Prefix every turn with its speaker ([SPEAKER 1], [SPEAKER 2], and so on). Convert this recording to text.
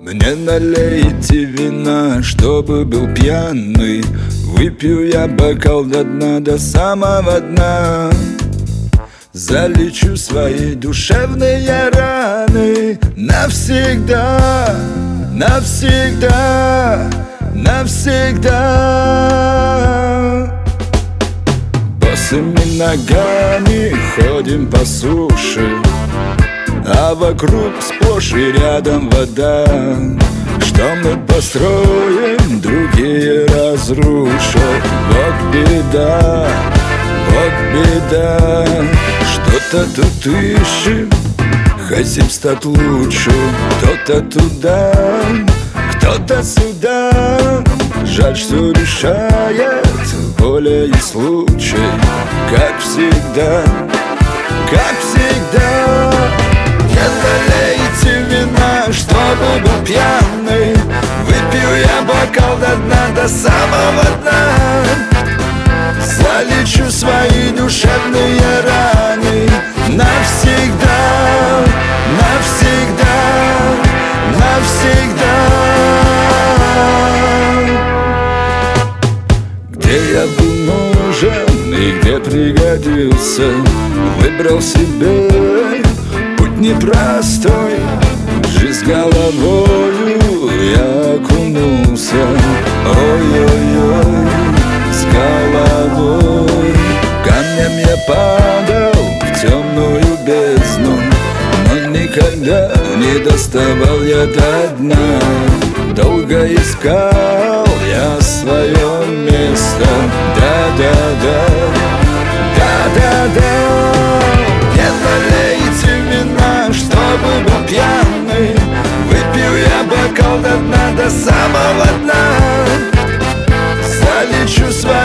[SPEAKER 1] Мне налейте вина, чтобы был пьяный. Выпью я бокал до дна, до самого дна. Залечу свои душевные раны навсегда, навсегда, навсегда. Босыми ногами ходим по суше, а вокруг сплошь и рядом вода. Что мы построим, другие разрушат. Вот беда, вот беда. Что-то тут ищем, хотим стать лучше. Кто-то туда, кто-то сюда. Жаль, что решает воля и случай. Как всегда, как всегда. Не налейте вина, чтобы был пьяный. Выпью я бокал до дна, до самого дна. Залечу свои душевные раны навсегда, навсегда, навсегда. Где я был нужен и где пригодился, выбрал себе путь непростой. В жизнь головою я окунулся. Ой-ой-ой, с головой. Камнем я падал в темную бездну, но никогда не доставал я до дна. Долго искал я свое место. Да-да-да, да-да-да. Не налейте вина, чтобы был пьяный. Выпью я бокал до дна, до самого дна. Залечу свои